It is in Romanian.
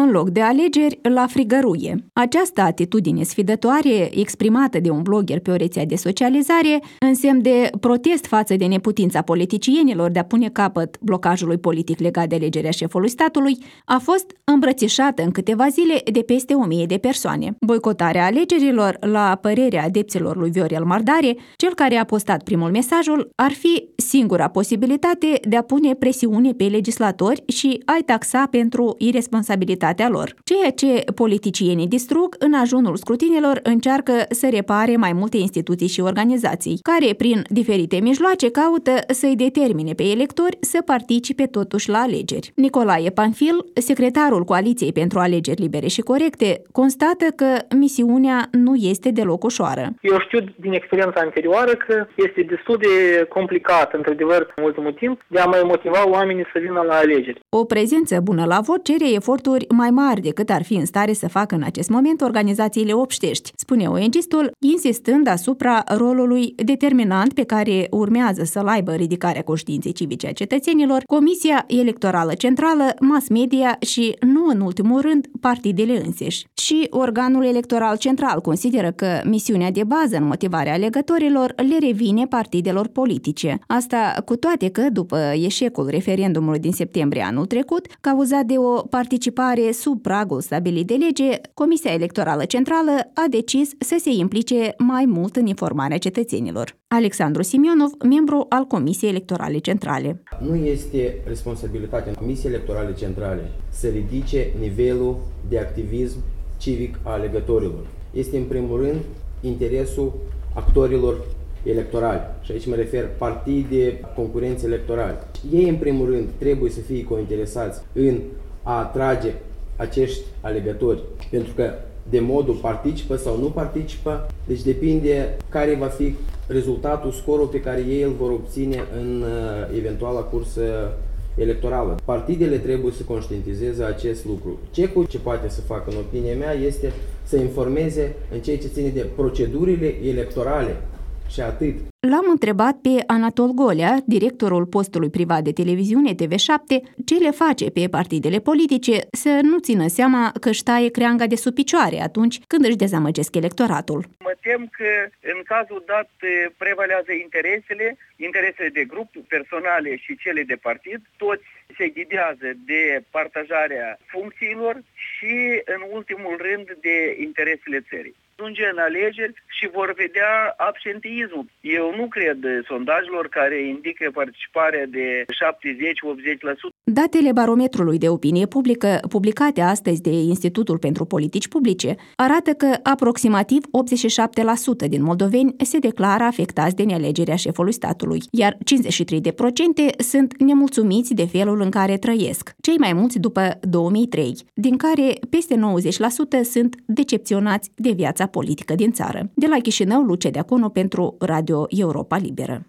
în loc de alegeri la frigăruie. Această atitudine sfidătoare, exprimată de un blogger pe o rețea de socializare, în semn de protest față de neputința politicienilor de a pune capăt blocajului politic legat de alegerea șefului statului, a fost îmbrățișată în câteva zile de peste 1000 de persoane. Boicotarea alegerilor, la părerea adepților lui Viorel Mardare, cel care a postat primul mesajul, ar fi singura posibilitate de a pune presiune pe legislatori și a-i taxa pentru irresponsabilitatea lor. Ceea ce politicienii distrug în ajunul scrutinilor încearcă să repare mai multe instituții și organizații, care prin diferite mijloace caută să-i determine pe electori să participe totuși la alegeri. Nicolae Panfil, secretarul Coaliției pentru Alegeri Libere și Corecte, constată că misiunea nu este deloc ușoară. Eu știu din experiența anterioară că este destul de complicat, într-adevăr, în ultimul timp, de a mai motiva oamenii să vină la alegeri. O prezență bună la vot cere eforturi mai mari decât ar fi în stare să facă în acest moment organizațiile obștești, spune ONG-istul, insistând asupra rolului determinant pe care urmează să-l aibă ridicarea conștiinței civice a cetățenilor, Comisia Electorală Centrală, mass media și, nu în ultimul rând, partidele înseși. Și organul electoral central consideră că misiunea de bază în motivarea alegătorilor le revine partidelor politice. Asta cu toate că, după eșecul referendumului din septembrie anul trecut, cauzat de o participare sub pragul stabilit de lege, Comisia Electorală Centrală a decis să se implice mai mult în informarea cetățenilor. Alexandru Simionov, membru al Comisiei Electorale Centrale. Nu este responsabilitatea Comisiei Electorale Centrale să ridice nivelul de activism civic a alegătorilor. Este, în primul rând, interesul actorilor electorali. Și aici mă refer partide, concurenți electorali. Ei, în primul rând, trebuie să fie cointeresați în a atrage acești alegători. Pentru că de modul participă sau nu participă, deci depinde care va fi rezultatul, scorul pe care ei îl vor obține în eventuala cursă electorală. Partidele trebuie să conștientizeze acest lucru. Ce poate să facă, în opinia mea, este să informeze în ceea ce ține de procedurile electorale și atât. L-am întrebat pe Anatol Golea, directorul postului privat de televiziune TV7, ce le face pe partidele politice să nu țină seama că își taie creanga de sub picioare atunci când își dezamăgesc electoratul. Mă tem că în cazul dat prevalează interesele de grup personale și cele de partid. Toți se ghidează de partajarea funcțiilor și, în ultimul rând, de interesele țării. Ajunge în alegeri și vor vedea absenteismul. Eu nu cred sondajelor care indică participarea de 70-80%. Datele barometrului de opinie publică, publicate astăzi de Institutul pentru Politici Publice, arată că aproximativ 87% din moldoveni se declară afectați de nealegerea șefului statului, iar 53% sunt nemulțumiți de felul în care trăiesc, cei mai mulți după 2003, din care peste 90% sunt decepționați de viața politică din țară. De la Chișinău, Lucia Deaconu pentru Radio Europa Liberă.